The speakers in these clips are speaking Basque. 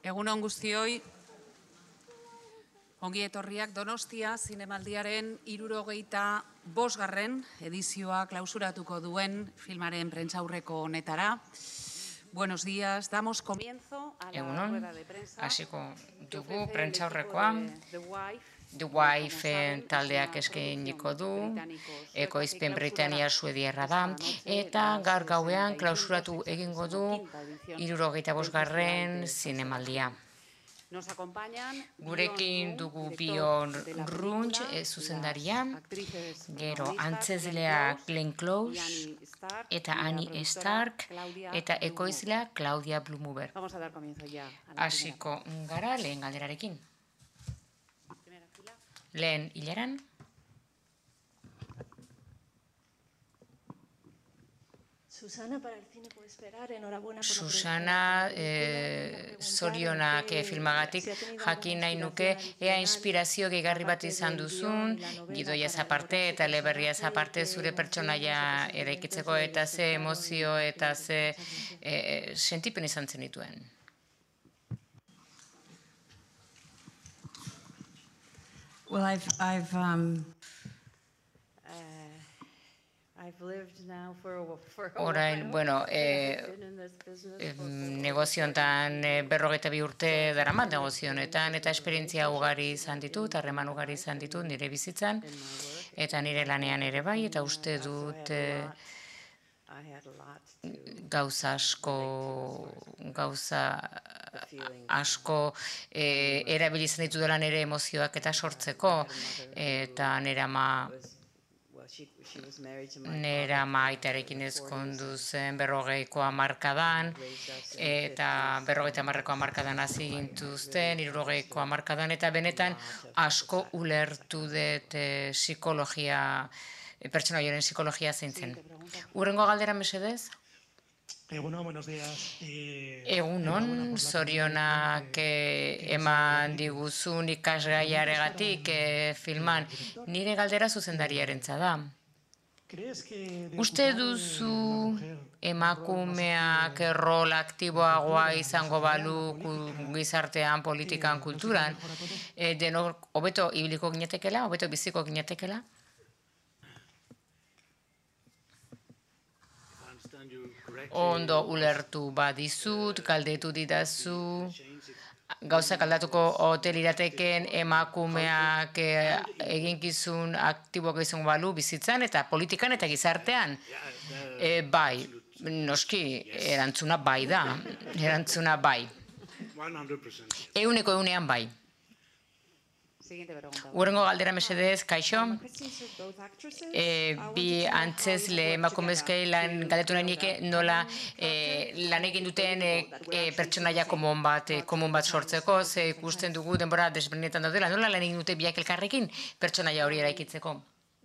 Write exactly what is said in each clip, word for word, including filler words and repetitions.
Egun on guztioi, ongi etorriak Donostia zinemaldiaren hirurogeita bosgarren edizioa klausuratuko duen filmaren prentsaurreko honetara. Buenos días, damos comienzo a la rueda de prensa. Hasiko dugu prentsaurrekoa. The Wife taldeak eskainiko du, ekoizpen Britania suediarra da, eta gaur gauean klausuratu egingo du hirurogeita bosgarren zinemaldia. Gurekin dugu Bjorn Runge zuzendaria, gero antzezlea Glenn Close, eta Annie Stark, eta ekoizlea Claudia Blumuber. Hasiko gara lehen galderarekin. Lehen hilaran. Susana, para el cine puede esperar, enhorabuena. Susana, eh, zorionak filmagatik, jakin nahi nuke, ea inspirazio gehigarri bat izan duzun, gidoiaz aparte eta eleberriaz aparte zure pertsonaia eraikitzeko, eta ze emozio eta ze eh, sentipen izan zenituen. Well, I've, I've, um, Orain, bueno, eh, negozio honetan berrogeita bi urte daramat negozio honetan, eta esperientzia ugari izan ditut, harreman ugari izan ditut nire bizitzan, eta nire lanean ere bai, eta uste dut eh, gauza asko, gauza asko eh, erabilizan ditu dela nire emozioak eta sortzeko, eta nire ama Nera maitarekin ezkondu zen berrogeiko hamarkadan, eta berrogeita hamarreko hamarkadan hasi gintuzten, hirurogeiko hamarkadan, eta benetan asko ulertu dut eh, psikologia, eh, pertsonaioaren psikologia zein zen. Hurrengo galdera mesedez? Egunon, buenos días. Egunon, zorionak eman diguzun ikasgaiaregatik filman. Nire galdera zuzendariarentza da. Uste duzu emakumeak rol aktiboagoa izango balu gizartean, politikan, kulturan, denok hobeto ibiliko ginetekela, hobeto biziko ginetekela? Ondo ulertu badizut, galdetu didazu, gauzak aldatuko ote lirateken emakumeak eginkizun aktiboak izango balu bizitzan eta politikan eta gizartean. E, bai, noski, erantzuna bai da, erantzuna bai. Euneko eunean bai. Hurrengo galdera mesedez, kaixo, e, bi antzezle emakumezkei lan galdetu nahi nieke nola e, lan egin duten e, e, pertsonaia komun bat, e, komun bat sortzeko, ze ikusten dugu denbora desberdinetan daudela, nola lan egin dute biak elkarrekin pertsonaia hori eraikitzeko?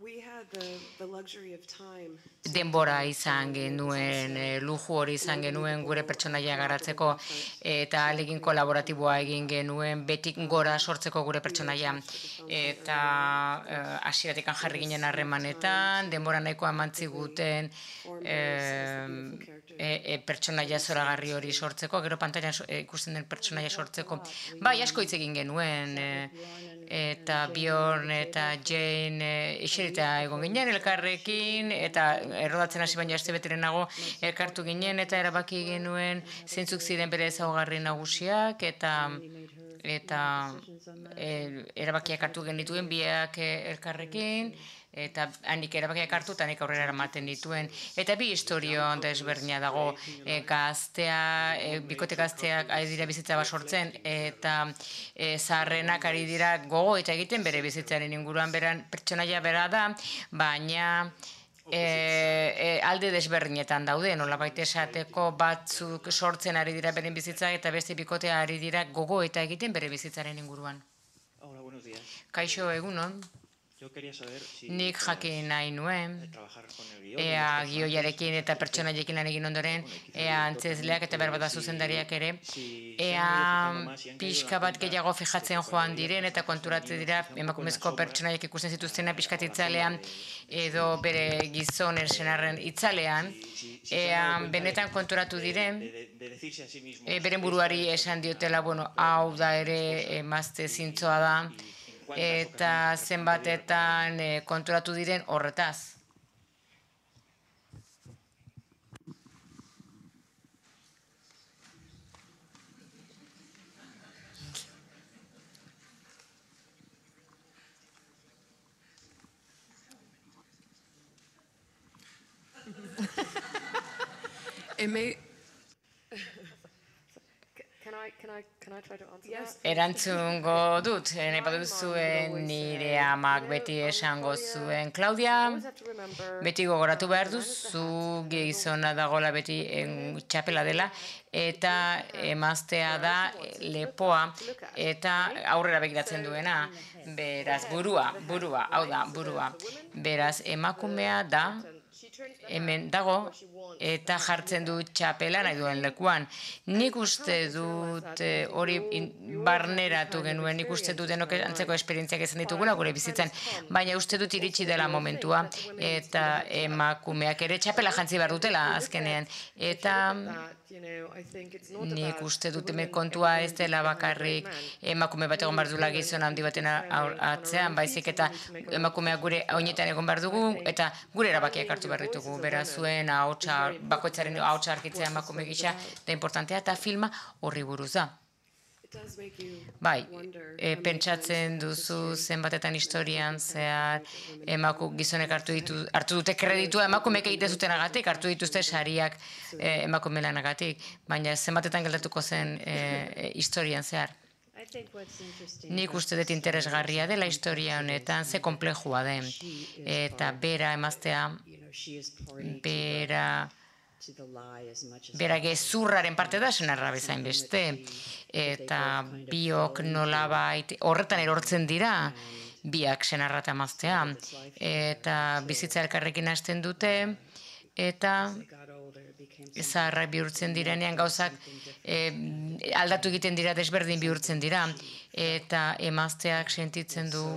Denbora izan genuen, luju hori izan genuen gure pertsonaia garatzeko, eta ahalegin kolaboratiboa egin genuen betik gora sortzeko gure pertsonaia. Eta hasieratik jarri ginen harremanetan, denbora nahikoa eman ziguten e, e, pertsonaia zoragarri hori sortzeko, gero pantailan ikusten den pertsonaia sortzeko. Bai, asko hitz egin genuen, e, eta Bjorn eta Jane eserita egon ginen elkarrekin, eta errodatzen hasi baina aste beterenago elkartu ginen, eta erabaki genuen zeintzuk ziren bere ezaugarri nagusiak, eta eta e, erabakiak hartu genituen biak elkarrekin, eta hanik erabakiak hartu eta hanik aurrera eramaten dituen. Eta bi historio desberdina dago, e, gaztea, e, bikote gazteak ari dira bizitza bat sortzen, eta e, zaharrenak ari dira gogo eta egiten bere bizitzaren inguruan beran pertsonaia bera da, baina E, e, alde desberdinetan daude, nolabait esateko batzuk sortzen ari dira beren bizitza eta beste bikotea ari dira gogo eta egiten bere bizitzaren inguruan. Kaixo, egunon. Nik jakin nahi nuen, ea gioiarekin eta pertsonaiekin lan egin ondoren, ea antzezleak eta berbada zuzendariak ere, ea pixka bat gehiago fijatzen joan diren eta konturatzen dira emakumezko pertsonaiek ikusten zituztena pixkat itzalean edo bere gizonen senarren itzalean, ea benetan konturatu diren, e, beren buruari esan diotela, bueno, hau da ere emazte zintzoa da, eta zenbatetan e, konturatu diren horretaz. Erantzungo dut, nahi baduzuen nire amak beti esango zuen. Claudia, beti gogoratu behar duzu gizona dagoela beti txapela dela, eta emaztea da lepoa eta aurrera begiratzen duena. Beraz, burua, burua, hau da, burua. Beraz, emakumea da, hemen dago, eta jartzen du txapela nahi duen lekuan. Nik uste dut hori barneratu genuen, nik uste dut denok antzeko esperientziak izan ditugula gure bizitzen, baina uste dut iritsi dela momentua, eta emakumeak ere txapela jantzi behar dutela azkenean. Eta nik uste dut hemen kontua ez dela bakarrik emakume bat egon behar duela gizon handi baten atzean, baizik eta emakumeak gure oinetan egon behar dugu, eta gure erabakiak hartu behar ditugu, beraz zuen ahotsa, bakoitzaren ahotsa arkitzea emakume gisa da importantea, eta filma horri buruz da. Bai, e, pentsatzen duzu zenbatetan historian zehar emaku gizonek hartu, ditu, hartu dute kreditua emakumeek egite zutenagatik, hartu dituzte sariak e, emakume lanagatik, baina zenbatetan geldatuko zen e, historian zehar. Nik uste dut interesgarria dela historia honetan, ze komplejua den, eta bera emaztea, bera... Bera gezurraren parte da senarra bezain beste, eta biok nolabait horretan erortzen dira, biak senarra eta emaztea, eta bizitza elkarrekin hasten dute, eta zaharrak bihurtzen direnean gauzak e, aldatu egiten dira, desberdin bihurtzen dira, eta emazteak sentitzen du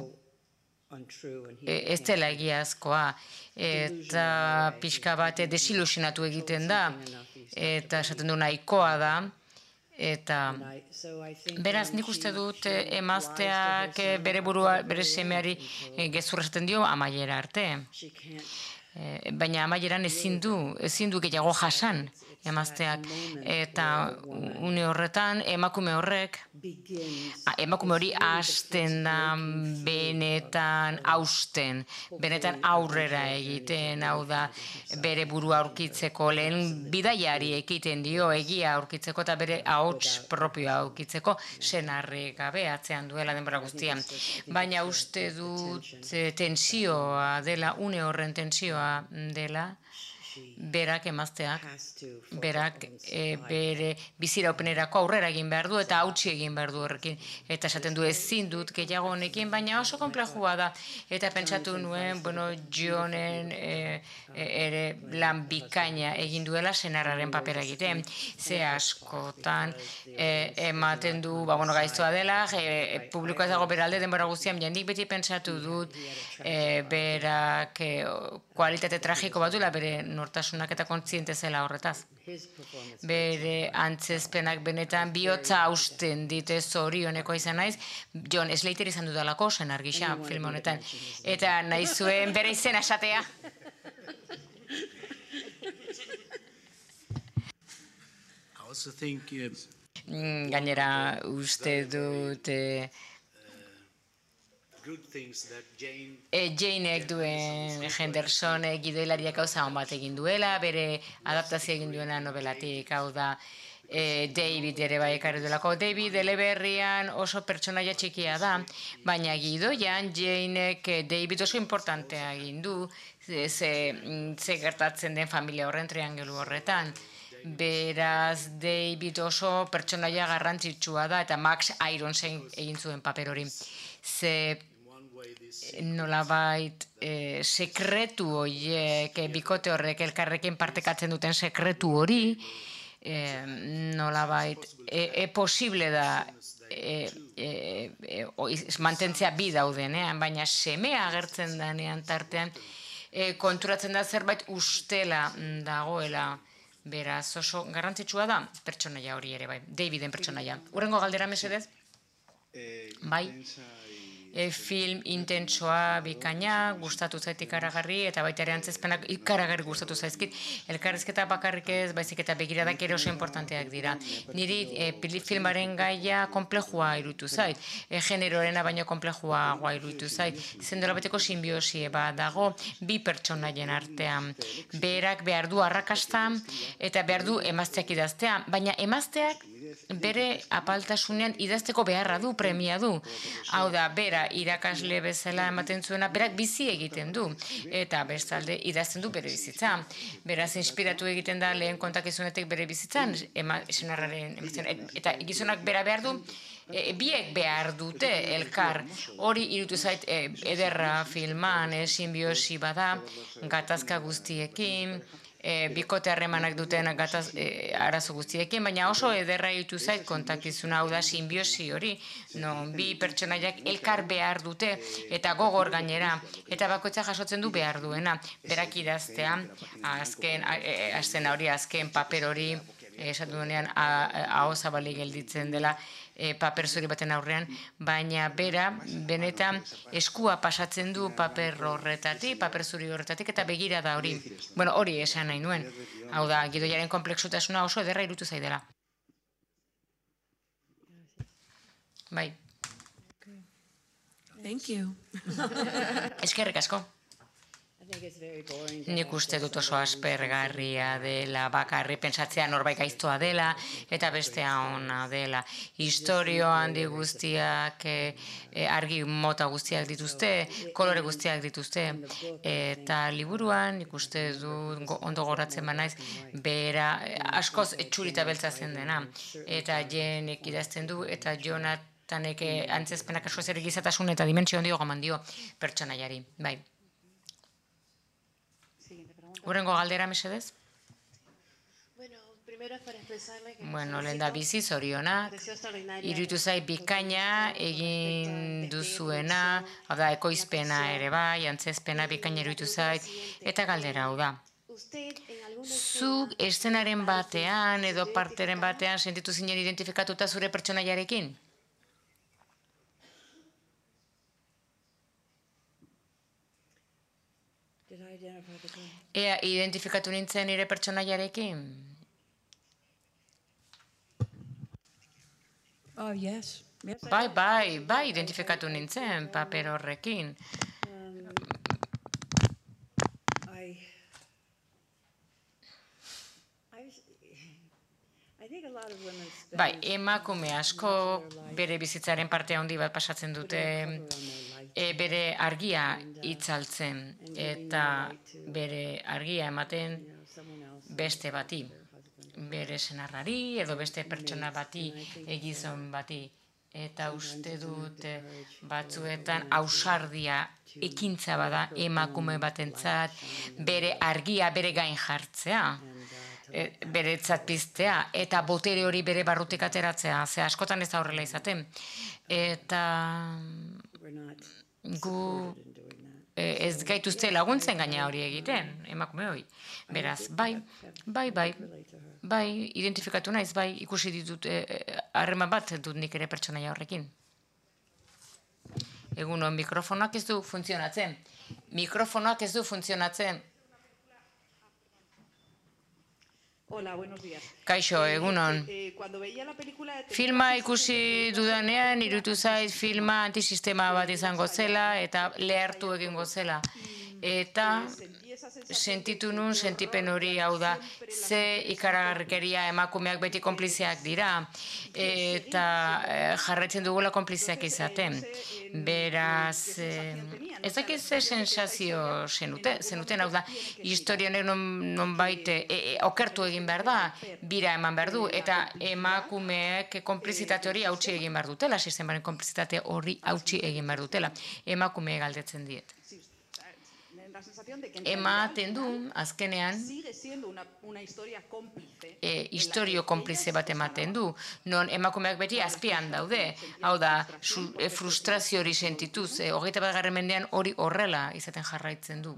ez dela egiazkoa, eta pixka bat desilusionatu egiten da, eta esaten du nahikoa da, eta beraz nik uste dut emazteak bere burua, bere semeari gezurra esaten dio amaiera arte. Baina amaieran ezin du, ezin du gehiago jasan emazteak, eta une horretan emakume horrek, emakume hori hasten da benetan hausten, benetan aurrera egiten, hau da bere burua aurkitzeko, lehen bidaiari ekiten dio egia aurkitzeko eta bere ahots propioa aurkitzeko, senarri gabe atzean duela denbora guztian. Baina uste dut tensioa dela, une horren tensioa dela, berak emazteak, berak e, bere biziraupenerako aurrera egin behar du eta hautsi egin behar du horrekin. Eta esaten du ezin dut gehiago honekin, baina oso konplejua da. Eta pentsatu nuen, bueno, Jonen e, e, ere lan bikaina egin duela senarraren papera egiten. Ze askotan e, ematen du, ba, bueno, gaiztoa dela, e, publikoa ez dago beralde denbora guztian, jandik beti pentsatu dut e, berak e, kualitate tragiko bat duela, bere nortasunak eta kontziente zela horretaz. Bere antzezpenak benetan bihotza hausten dite zorioneko izan naiz, Jon Slater izan dudalako senar gisa film honetan. Eta nahi zuen bere izena esatea. Gainera uste dut... E, Janek duen Henderson gidoilariak gauza hon bat egin duela, bere adaptazio egin duena novelatik, hau da e, David ere bai ekarri duelako. David eleberrian oso pertsonaia txikia da, baina gidoian Janek David oso importantea egin du, ze, ze gertatzen den familia horren triangelu horretan. Beraz, David oso pertsonaia garrantzitsua da, eta Max Irons egin zuen paper hori. Ze nolabait sekretu horiek, bikote horrek elkarrekin partekatzen duten sekretu hori, nolabait e posible da mantentzea bi daudenean, baina semea agertzen danean tartean konturatzen da zerbait ustela dagoela. Beraz, oso garrantzitsua da pertsonaia hori ere, bai, Daviden pertsonaia. Hurrengo galdera mesedez? Bai, film intentsoa bikaina, gustatu zait ikaragarri, eta baita ere antzezpenak ikaragarri gustatu zaizkit. Elkarrizketa bakarrik ez, baizik eta begiradak ere oso importanteak dira. Niri filmaren gaia komplejua iruditu zait, generoarena baino komplejua iruditu zait. Zendola beteko simbiosi bat dago, bi pertsonaien artean. Berak behar du arrakasta eta behar du emazteak idaztea, baina emazteak bere apaltasunean idazteko beharra du, premia du. Hau da, bera irakasle bezala ematen zuena, berak bizi egiten du. Eta bestalde idazten du bere bizitza. Beraz, inspiratu egiten da lehen kontakizunetek bere bizitzan, senarraren emaztean. Eta gizonak bera behar du, biek behar dute elkar. Hori irutu zait ederra filman, simbiosi bada, gatazka guztiekin, bikote harremanak duten arazo guztiekin, baina oso ederra irutu zait kontakizuna, hau da simbiosi hori, non bi pertsonaiak elkar behar dute, eta gogor gainera, eta bakoitza jasotzen du behar duena, berak idaztea, azken, azken hori, azken paper hori, esatu duenean, aho zabalik gelditzen dela, paper zuri baten aurrean, baina bera, benetan, eskua pasatzen du paper horretatik, paper zuri horretatik, eta begira da hori. Bueno, hori esan nahi nuen. Hau da, gidoiaren konplexutasuna oso ederra irutu zaidela. Bai. Thank you. Eskerrik asko. Nik uste dut oso aspergarria dela, bakarri pentsatzea norbait gaiztoa dela, eta bestea ona dela. Historio handi guztiak, argi mota guztiak dituzte, kolore guztiak dituzte, eta liburuan nik uste dut ondo goratzen banaiz, bera askoz etxurita beltza zen dena, eta Jenek idazten du, eta Jonathanek antzezpenak askoz ere gizatasun eta dimentsio handio gaman dio pertsonaiari, bai. Hurrengo galdera, mesedez? Bueno, lehen da bizi zorionak, iruditu zait bikaina egin duzuena, hau da, ekoizpena ere bai, antzezpena bikaina iruditu zait, eta galdera hau da. Zuk eszenaren batean edo parteren batean sentitu zinen identifikatuta zure pertsonaiarekin? Ea, identifikatu nintzen nire pertsonaiarekin? Oh, yes. Bai, bai, bai, identifikatu nintzen paper horrekin. Bai, emakume asko bere bizitzaren parte handi bat pasatzen dute bere argia itzaltzen eta bere argia ematen beste bati, bere senarrari edo beste pertsona bati, egizon bati. Eta uste dut batzuetan ausardia ekintza bada emakume batentzat bere argia bere gain jartzea, beretzat piztea, eta botere hori bere barrutik ateratzea, ze askotan ez da horrela izaten. Eta gu ez gaituzte laguntzen gaina hori egiten, emakume hori. Beraz, bai, bai, bai, bai, identifikatu naiz, bai, ikusi ditut harreman bat dut nik ere pertsonaia horrekin. Egunon, mikrofonoak ez du funtzionatzen. Mikrofonoak ez du funtzionatzen. Hola, buenos días. Kaixo, egunon. Filma ikusi dudanean, irutu zait filma antisistema bat izango zela eta lehartu egingo zela. Eta sentitu nun, sentipen hori, hau da, ze ikaragarrikeria emakumeak beti konplizeak dira, eta jarraitzen dugula konplizeak izaten. Beraz, ez dakit ze sensazio zenuten, hau da, historianek nonbait okertu egin behar da, bira eman behar du, eta emakumeek konplizitate hori hautsi egin behar dutela, sistemaren konplizitate hori hautsi egin behar dutela, emakumeek galdetzen diet. Ematen du, azkenean, historio konplize bat ematen du, non emakumeak beti azpian daude, hau da, frustrazio hori sentituz, hogeita bat garren mendean hori horrela izaten jarraitzen du.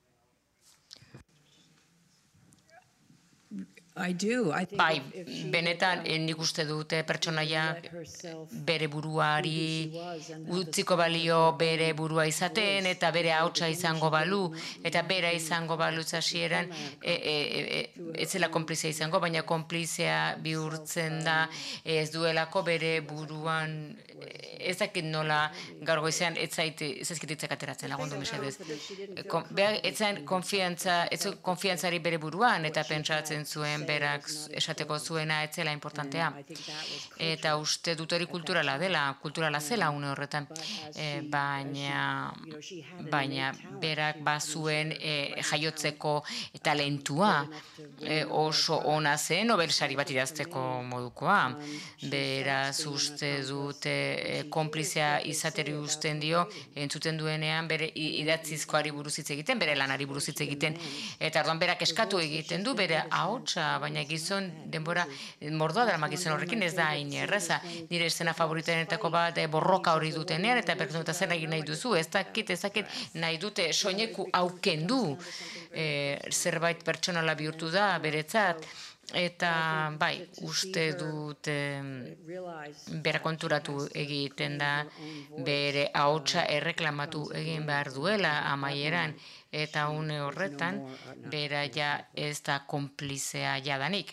Bai, benetan nik uste dute pertsonaiak bere buruari utziko balio bere burua izaten eta bere hautsa izango balu eta bera izango balu hasieran ez zela konplizea izango, baina konplizea bihurtzen da ez duelako bere buruan ez dakit nola gaur goizean ez zaizkititzak ateratzen lagundu mesedez. Ez zain konfiantzari bere buruan eta pentsatzen zuen berak esateko zuena etzela importantea. Eta uste dut hori kulturala dela, kulturala zela une horretan, baina berak bazuen jaiotzeko talentua oso ona zen Nobel-sari bat idazteko modukoa. Beraz uste dute konplizea izateri uzten dio, entzuten duenean bere idatzizkoari buruz hitz egiten, bere lanari buruz hitz egiten, eta orduan berak eskatu egiten du bere ahotsa, baina gizon denbora mordoa dara gizon horrekin ez da hain erraza. Nire eszena favoritenetako bat borroka hori dutenean, eta perkatu eta zer egin nahi duzu, ez dakit, ez dakit nahi dute soineku aukendu, zerbait pertsonala bihurtu da beretzat, eta bai, uste dut bera konturatu egiten da bere ahotsa erreklamatu egin behar duela amaieran, eta une horretan bera ja ez da konplizea jadanik.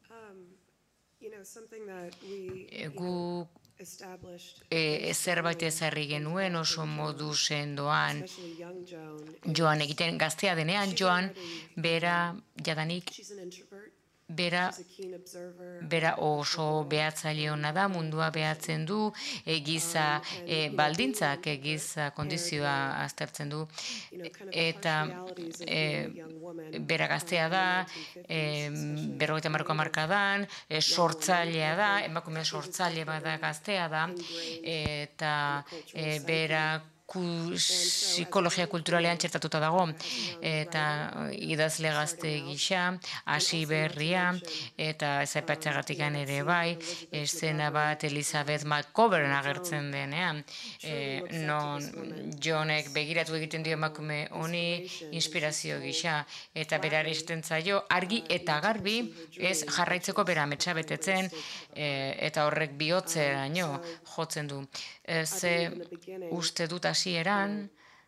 Gu zerbait ezarri genuen oso modu sendoan joan egiten gaztea denean joan bera jadanik Bera, bera oso behatzaile hona da, mundua behatzen du, giza baldintzak, giza kondizioa aztertzen du, eta bera gaztea da, berrogeita hamareko hamarkadan, sortzailea da, emakume sortzaile bada gaztea da, eta bera psikologia kulturalean txertatuta dago, eta idazle gazte gisa, hasi berria, eta ezaipatxagatikan ere bai, eszena bat Elizabeth McGovern agertzen denean, non Johnek begiratu egiten dio emakume honi inspirazio gisa, eta berare esaten zaio, argi eta garbi ez jarraitzeko bera ametsa betetzen, eta horrek bihotzeraino jotzen du. Ze uste dut hasieran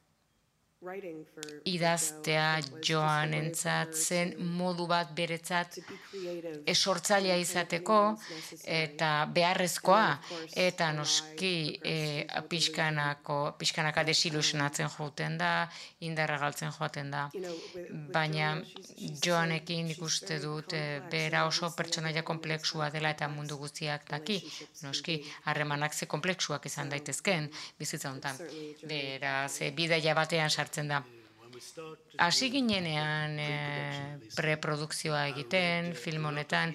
idaztea Joanentzat zen modu bat beretzat sortzailea izateko eta beharrezkoa, eta noski pixkanaka desilusionatzen joaten da, indarra galtzen joaten da. Baina Joanekin ikuste dut bera oso pertsonaia konplexua dela eta mundu guztiak daki, noski harremanak ze konplexuak izan daitezken bizitza honetan. Beraz, bidaia batean sartzen da. Hasi ginenean preprodukzioa egiten, film honetan,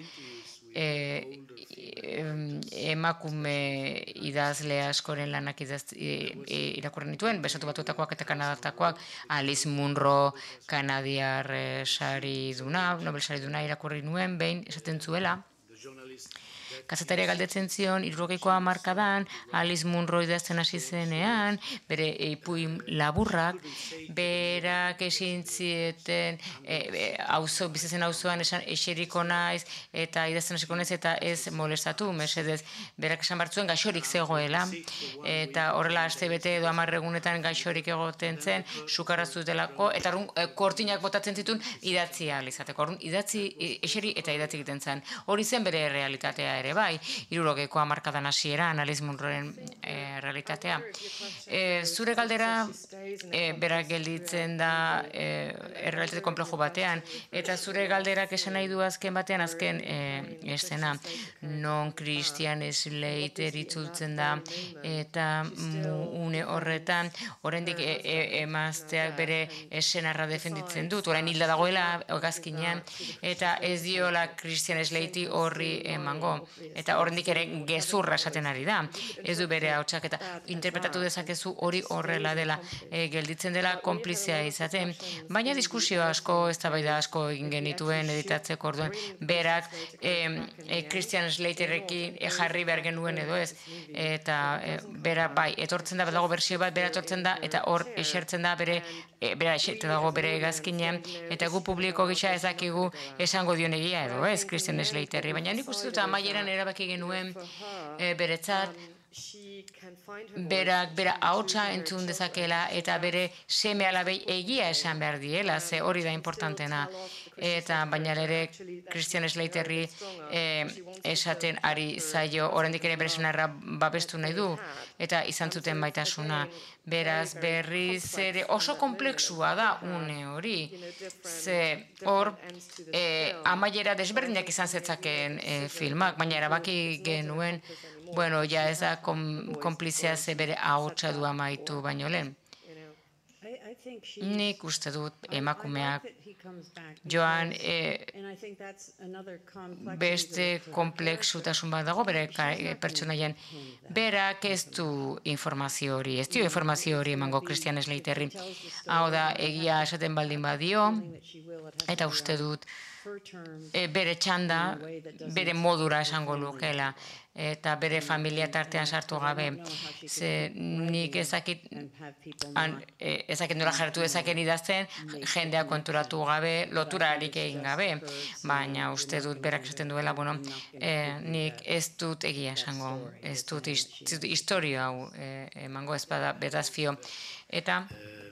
emakume idazle askoren lanak irakurri nituen, Estatu Batuetakoak eta Kanadatakoak, Alice Munro, kanadiar sari duna, Nobel sari duna irakurri nuen, behin esaten zuela, kazetaria galdetzen zion, hirurogeiko hamarkadan, Alice Munro idazten hasi zenean, bere ipuin laburrak, berak ezin zieten, bizitzen auzoan esan eseriko naiz, eta idazten hasiko naiz, eta ez molestatu, mesedez, berak esan bartzuen gaixorik zegoela, eta horrela astebete edo hamar egunetan gaixorik egoten zen, sukarra zutelako, eta kortinak botatzen zituen idatzi ahal izateko. Idatzi eseri eta idatzi egiten zen. Hori zen bere errealitatea. realitatea ere bai, hirurogeiko hamarkadan hasiera Alice Munroren realitatea. Zure galdera berak gelditzen da errealitate konplejo batean, eta zure galderak esan nahi du azken batean, azken eszena, non Christian Slater itzultzen da, eta une horretan, oraindik emazteak bere senarra defenditzen dut, orain hilda dagoela hegazkinean, eta ez diola Christian Slater horri emango, eta oraindik ere gezurra esaten ari da, ez du bere hautsak, eta interpretatu dezakezu hori horrela dela, gelditzen dela konplizia izaten, baina diskusio asko, eztabaida asko egin genituen editatzeko orduan, berak Christian Slaterrekin jarri behar genuen edo ez, eta bera bai, etortzen da, dago bersio bat, bera etortzen da, eta hor esertzen da bere, bera esertzen dago bere egazkinean, eta gu publiko gisa ezakigu esango dion egia edo ez, Christian Slaterri, baina nik uste dut amaieran erabaki genuen beretzat, berak bera hautsa entzun dezakela eta bere seme alabei egia esan behar diela, ze hori da importantena. Eta baina ere Christian Slaterri esaten ari zaio, oraindik ere bere senarra babestu nahi du, eta izan zuten baitasuna. Beraz, berriz ere oso komplexua da une hori, ze hor amaiera desberdinak izan zetzaken filmak, baina erabaki genuen, bueno, ja ez da konplizia ze bere ahotsa du amaitu baino lehen. Nik uste dut emakumeak joan beste konplexutasun bat dago bere pertsonaien, berak ez du informazio hori, ez dio informazio hori emango Christian Slaterri. Hau da, egia esaten baldin badio, eta uste dut bere txanda, bere modura esango lukela, eta bere familia tartean sartu gabe. Ze nik ezakit, ezakit nola jarratu ezaken idazten, jendea konturatu gabe, loturarik egin gabe, baina uste dut berak esaten duela, bueno, nik ez dut egia esango, ez dut historia hau emango ez bada betazfio. Eta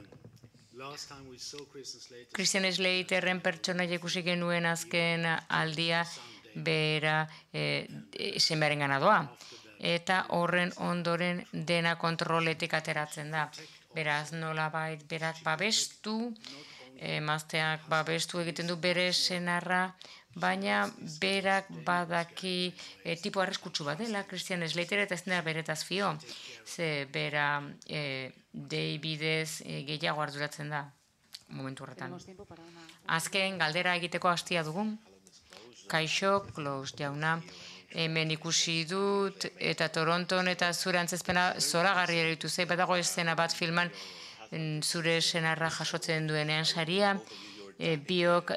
Christian Slaterren pertsonaia ikusi genuen azken aldia bera semearen gana doa. Eta horren ondoren dena kontroletik ateratzen da. Beraz, nolabait berak babestu, emazteak babestu egiten du bere senarra, baina berak badaki tipo arriskutsu bat dela, Christian Slater, eta ez dena beretaz fio. Ze bera Davidez gehiago arduratzen da momentu horretan. Azken galdera egiteko hastia dugun. Kaixo, Klaus jauna, hemen ikusi dut, eta Toronton eta zure antzezpena zoragarri eritu zei, badago eszena bat filman zure senarra jasotzen duenean saria, biok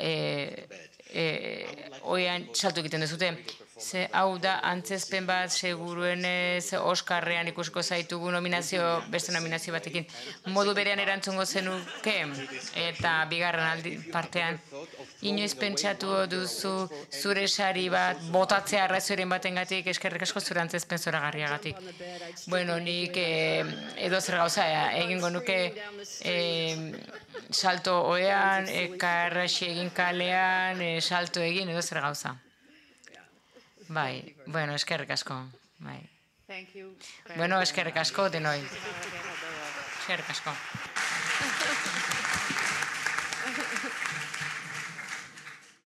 oian saltu egiten dezute. Ze hau da antzezpen bat seguruenez Oskarrean ikusiko zaitugu nominazio, beste nominazio batekin. Modu berean erantzungo zenuke, eta bigarren aldi partean. Inoiz pentsatu duzu zure sari bat botatzea arrazioaren batengatik, eskerrik asko zure antzezpen zoragarriagatik. Bueno, nik edo zer gauza egingo nuke salto oean, karraxi egin kalean, salto egin edo zer gauza. Bai, bueno, eskerrik asko. Bai. Bueno, eskerrik asko denoi. Eskerrik asko.